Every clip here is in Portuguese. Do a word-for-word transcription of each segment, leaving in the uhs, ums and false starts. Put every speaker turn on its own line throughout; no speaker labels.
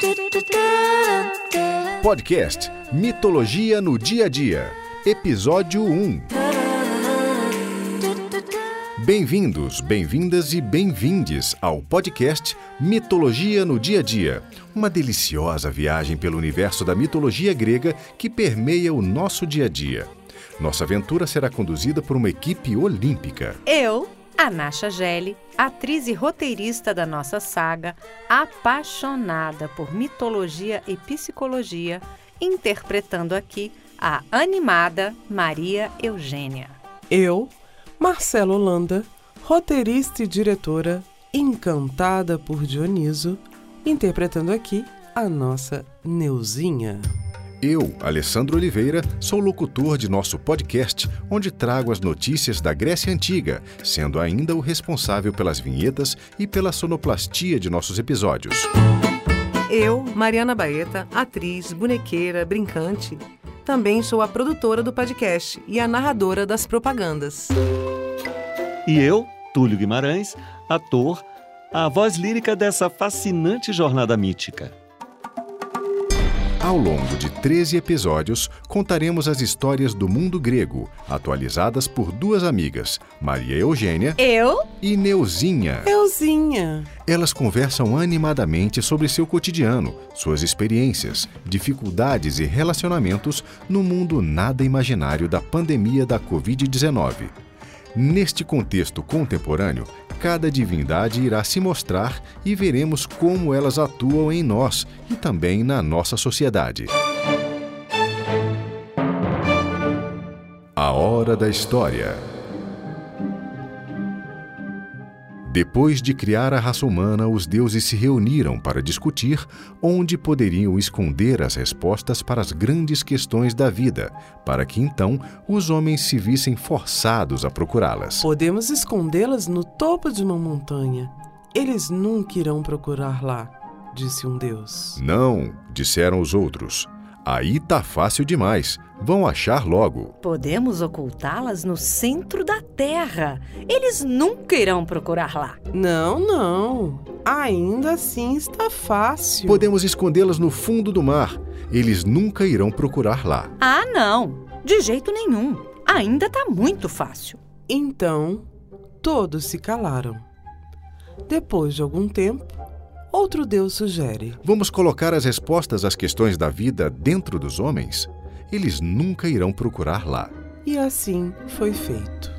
Podcast Mitologia no Dia a Dia, Episódio um. Bem-vindos, bem-vindas e bem-vindes ao podcast Mitologia no Dia a Dia, uma deliciosa viagem pelo universo da mitologia grega que permeia o nosso dia a dia. Nossa aventura será conduzida por uma equipe olímpica.
Eu, a Nasha Gelli, atriz e roteirista da nossa saga, apaixonada por mitologia e psicologia, interpretando aqui a animada Maria Eugênia.
Eu, Marcela Holanda, roteirista e diretora, encantada por Dioniso, interpretando aqui a nossa Neuzinha.
Eu, Alessandro Oliveira, sou locutor de nosso podcast, onde trago as notícias da Grécia Antiga, sendo ainda o responsável pelas vinhetas e pela sonoplastia de nossos episódios.
Eu, Mariana Baeta, atriz, bonequeira, brincante, também sou a produtora do podcast e a narradora das propagandas.
E eu, Túlio Guimarães, ator, a voz lírica dessa fascinante jornada mítica.
Ao longo de treze episódios, contaremos as histórias do mundo grego, atualizadas por duas amigas, Maria Eugênia
Eu
e Neuzinha.
Neuzinha.
Elas conversam animadamente sobre seu cotidiano, suas experiências, dificuldades e relacionamentos no mundo nada imaginário da pandemia da covid dezenove. Neste contexto contemporâneo, cada divindade irá se mostrar e veremos como elas atuam em nós e também na nossa sociedade. A Hora da História. Depois de criar a raça humana, os deuses se reuniram para discutir onde poderiam esconder as respostas para as grandes questões da vida, para que então os homens se vissem forçados a procurá-las.
Podemos escondê-las no topo de uma montanha. Eles nunca irão procurar lá, disse um deus.
Não, disseram os outros. Aí tá fácil demais. Vão achar logo.
Podemos ocultá-las no centro da terra. Eles nunca irão procurar lá.
Não, não. Ainda assim está fácil.
Podemos escondê-las no fundo do mar. Eles nunca irão procurar lá.
Ah, não. De jeito nenhum. Ainda tá muito fácil.
Então, todos se calaram. Depois de algum tempo, outro deus sugere.
Vamos colocar as respostas às questões da vida dentro dos homens? Eles nunca irão procurar lá.
E assim foi feito.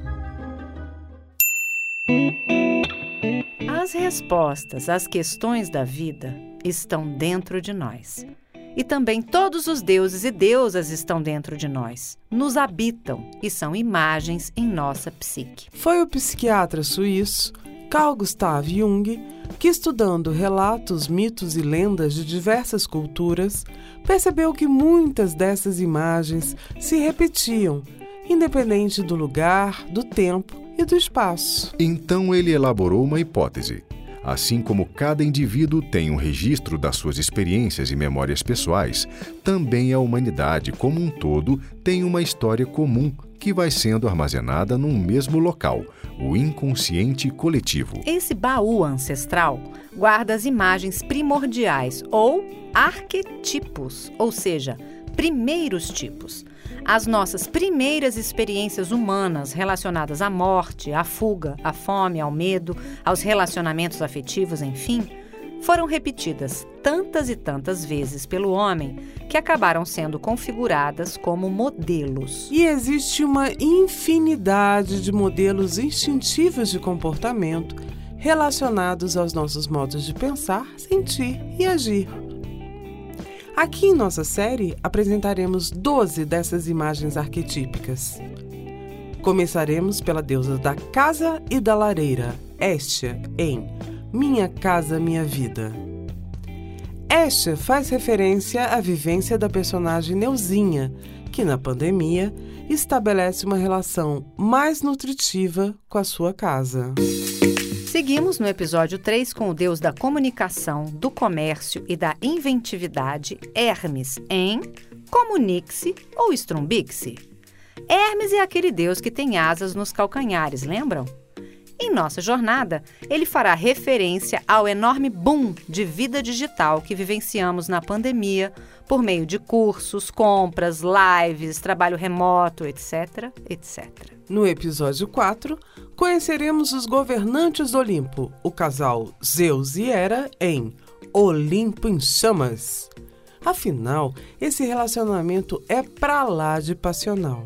As respostas às questões da vida estão dentro de nós. E também todos os deuses e deusas estão dentro de nós. Nos habitam e são imagens em nossa psique.
Foi o psiquiatra suíço Carl Gustav Jung que, estudando relatos, mitos e lendas de diversas culturas, percebeu que muitas dessas imagens se repetiam, independente do lugar, do tempo e do espaço.
Então ele elaborou uma hipótese. Assim como cada indivíduo tem um registro das suas experiências e memórias pessoais, também a humanidade como um todo tem uma história comum que vai sendo armazenada num mesmo local, o inconsciente coletivo.
Esse baú ancestral guarda as imagens primordiais ou arquetipos, ou seja, primeiros tipos. As nossas primeiras experiências humanas relacionadas à morte, à fuga, à fome, ao medo, aos relacionamentos afetivos, enfim, foram repetidas tantas e tantas vezes pelo homem que acabaram sendo configuradas como modelos.
E existe uma infinidade de modelos instintivos de comportamento relacionados aos nossos modos de pensar, sentir e agir. Aqui em nossa série apresentaremos doze dessas imagens arquetípicas. Começaremos pela deusa da casa e da lareira, Hestia, em Minha Casa, Minha Vida. Hestia faz referência à vivência da personagem Neuzinha, que na pandemia estabelece uma relação mais nutritiva com a sua casa.
Seguimos no episódio três com o deus da comunicação, do comércio e da inventividade, Hermes, em Comunique-se ou Estrumbique-se. Hermes é aquele deus que tem asas nos calcanhares, lembram? Em nossa jornada, ele fará referência ao enorme boom de vida digital que vivenciamos na pandemia por meio de cursos, compras, lives, trabalho remoto, etc, etcétera.
No episódio quatro, conheceremos os governantes do Olimpo, o casal Zeus e Hera em Olimpo em Chamas. Afinal, esse relacionamento é pra lá de passional.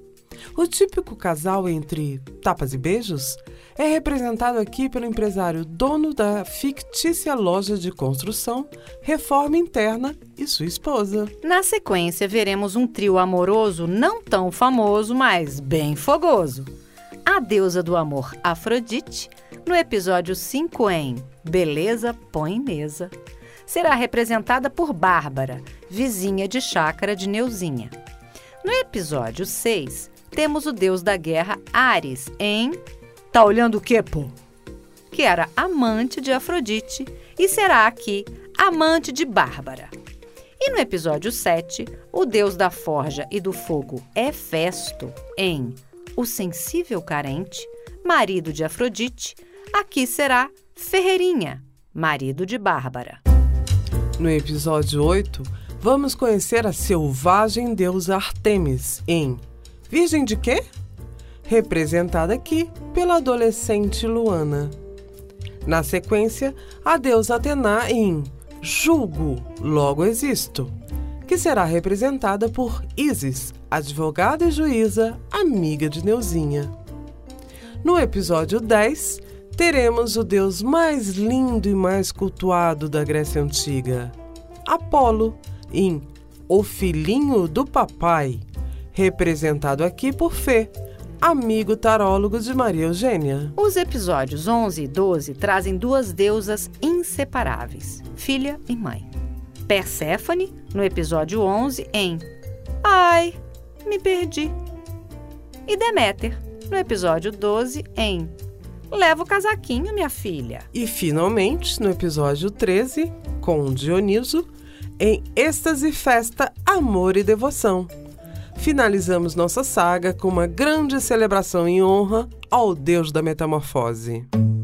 O típico casal entre tapas e beijos é representado aqui pelo empresário dono da fictícia loja de construção, Reforma Interna e sua esposa.
Na sequência, veremos um trio amoroso não tão famoso, mas bem fogoso. A deusa do amor, Afrodite, no episódio cinco em Beleza Põe Mesa, será representada por Bárbara, vizinha de chácara de Neuzinha. No episódio seis, temos o deus da guerra, Ares, em Tá olhando o quê, pô? Que era amante de Afrodite e será aqui amante de Bárbara. E no episódio sete, o deus da forja e do fogo, Hefesto, em O Sensível Carente, marido de Afrodite, aqui será Ferreirinha, marido de Bárbara.
No episódio oito, vamos conhecer a selvagem deusa Artemis em Virgem de quê? Representada aqui pela adolescente Luana. Na sequência, a deusa Atena em Julgo, logo existo, que será representada por Ísis, advogada e juíza, amiga de Neuzinha. No episódio dez, teremos o deus mais lindo e mais cultuado da Grécia Antiga, Apolo, em O Filhinho do Papai, representado aqui por Fê, amigo tarólogo de Maria Eugênia.
Os episódios onze e doze trazem duas deusas inseparáveis, filha e mãe. Perséfone, no episódio onze, em Ai, me perdi. E Deméter, no episódio doze, em Leva o casaquinho, minha filha.
E, finalmente, no episódio treze, com Dioniso, em Êxtase, Festa, Amor e Devoção. Finalizamos nossa saga com uma grande celebração em honra ao Deus da Metamorfose.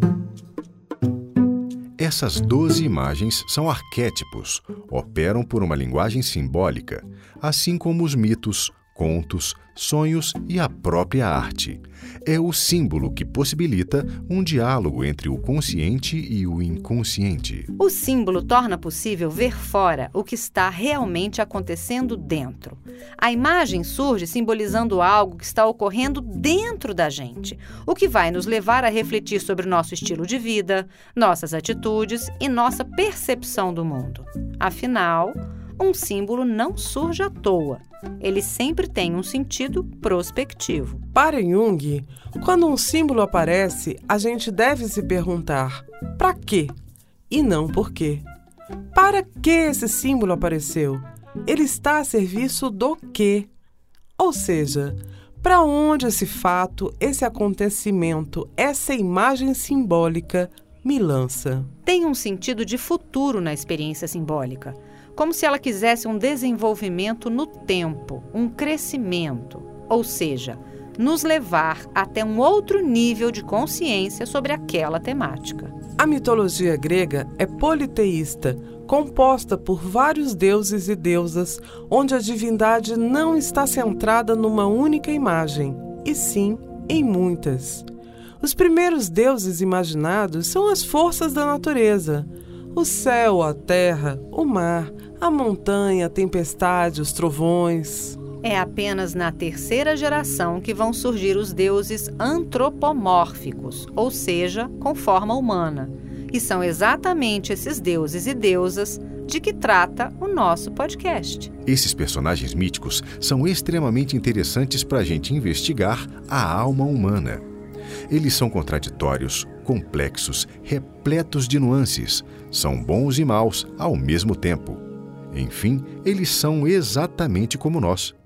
Essas doze imagens são arquétipos, operam por uma linguagem simbólica, assim como os mitos, contos, sonhos e a própria arte. É o símbolo que possibilita um diálogo entre o consciente e o inconsciente.
O símbolo torna possível ver fora o que está realmente acontecendo dentro. A imagem surge simbolizando algo que está ocorrendo dentro da gente, o que vai nos levar a refletir sobre o nosso estilo de vida, nossas atitudes e nossa percepção do mundo. Afinal, um símbolo não surge à toa. Ele sempre tem um sentido prospectivo.
Para Jung, quando um símbolo aparece, a gente deve se perguntar para quê e não por quê. Para que esse símbolo apareceu? Ele está a serviço do quê? Ou seja, para onde esse fato, esse acontecimento, essa imagem simbólica me lança?
Tem um sentido de futuro na experiência simbólica, como se ela quisesse um desenvolvimento no tempo, um crescimento, ou seja, nos levar até um outro nível de consciência sobre aquela temática.
A mitologia grega é politeísta, composta por vários deuses e deusas, onde a divindade não está centrada numa única imagem, e sim em muitas. Os primeiros deuses imaginados são as forças da natureza: o céu, a terra, o mar, a montanha, a tempestade, os trovões.
É apenas na terceira geração que vão surgir os deuses antropomórficos, ou seja, com forma humana. E são exatamente esses deuses e deusas de que trata o nosso podcast.
Esses personagens míticos são extremamente interessantes para a gente investigar a alma humana. Eles são contraditórios, complexos, repletos de nuances. São bons e maus ao mesmo tempo. Enfim, eles são exatamente como nós.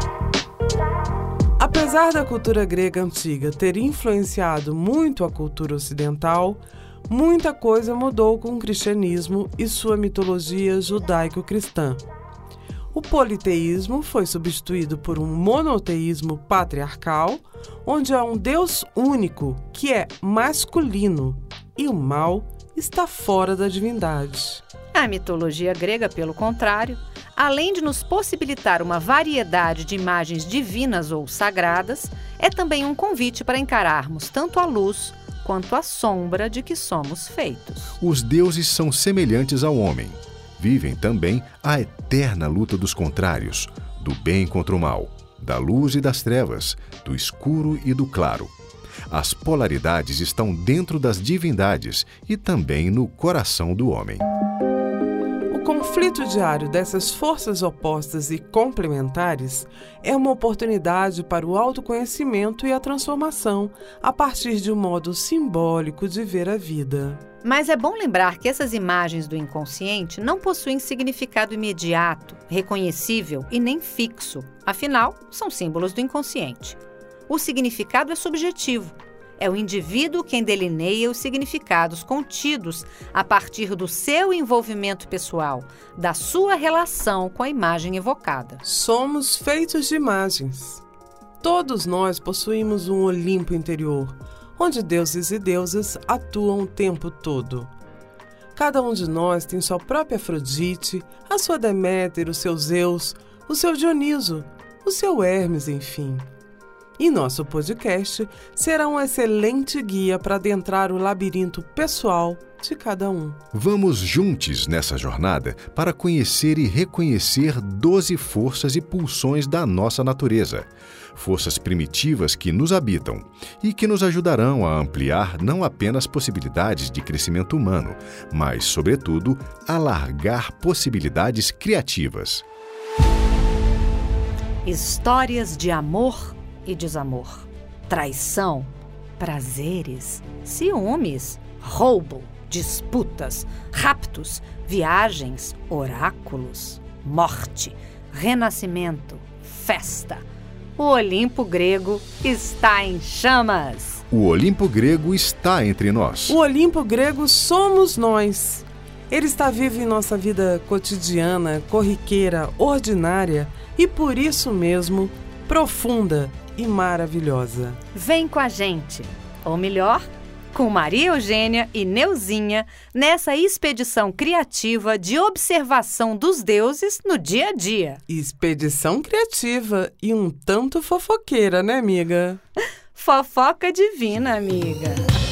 Apesar da cultura grega antiga ter influenciado muito a cultura ocidental, muita coisa mudou com o cristianismo e sua mitologia judaico-cristã. o politeísmo foi substituído por um monoteísmo patriarcal, onde há um Deus único, que é masculino, e o mal está fora da divindade.
A mitologia grega, pelo contrário, além de nos possibilitar uma variedade de imagens divinas ou sagradas, é também um convite para encararmos tanto a luz quanto a sombra de que somos feitos.
Os deuses são semelhantes ao homem. Vivem também a eterna luta dos contrários, do bem contra o mal, da luz e das trevas, do escuro e do claro. As polaridades estão dentro das divindades e também no coração do homem.
O conflito diário dessas forças opostas e complementares é uma oportunidade para o autoconhecimento e a transformação a partir de um modo simbólico de ver a vida.
Mas é bom lembrar que essas imagens do inconsciente não possuem significado imediato, reconhecível e nem fixo. Afinal, são símbolos do inconsciente. O significado é subjetivo. É o indivíduo quem delineia os significados contidos a partir do seu envolvimento pessoal, da sua relação com a imagem evocada.
Somos feitos de imagens. Todos nós possuímos um Olimpo interior, onde deuses e deusas atuam o tempo todo. Cada um de nós tem sua própria Afrodite, a sua Deméter, o seu Zeus, o seu Dioniso, o seu Hermes, enfim. E nosso podcast será um excelente guia para adentrar o labirinto pessoal de cada um.
Vamos juntos nessa jornada para conhecer e reconhecer doze forças e pulsões da nossa natureza. Forças primitivas que nos habitam e que nos ajudarão a ampliar não apenas possibilidades de crescimento humano, mas, sobretudo, alargar possibilidades criativas.
Histórias de amor e desamor, traição, prazeres, ciúmes, roubo, disputas, raptos, viagens, oráculos, morte, renascimento, festa. O Olimpo grego está em chamas.
O Olimpo grego está entre nós.
O Olimpo grego somos nós. Ele está vivo em nossa vida cotidiana, corriqueira, ordinária e, por isso mesmo, profunda e maravilhosa.
Vem com a gente, ou melhor, com Maria Eugênia e Neuzinha, nessa expedição criativa de observação dos deuses no dia a dia.
Expedição criativa e um tanto fofoqueira, né, amiga?
Fofoca divina, amiga.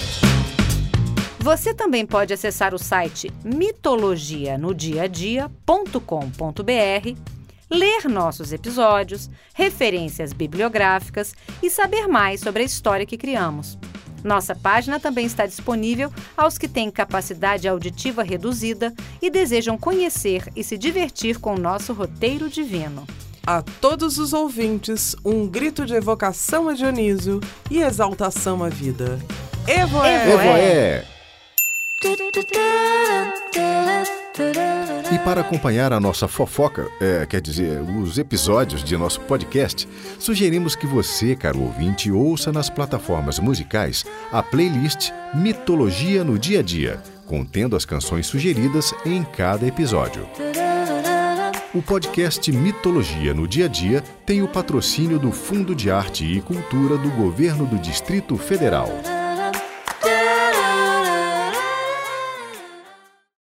Você também pode acessar o site mitologia no dia a dia ponto com ponto b r, ler nossos episódios, referências bibliográficas e saber mais sobre a história que criamos. Nossa página também está disponível aos que têm capacidade auditiva reduzida e desejam conhecer e se divertir com o nosso roteiro divino.
A todos os ouvintes, um grito de evocação a Dionísio e exaltação à vida. Evoé!
Evoé! E para acompanhar a nossa fofoca, é, quer dizer, os episódios de nosso podcast, sugerimos que você, caro ouvinte, ouça nas plataformas musicais a playlist Mitologia no Dia a Dia, contendo as canções sugeridas em cada episódio. O podcast Mitologia no Dia a Dia tem o patrocínio do Fundo de Arte e Cultura do Governo do Distrito Federal.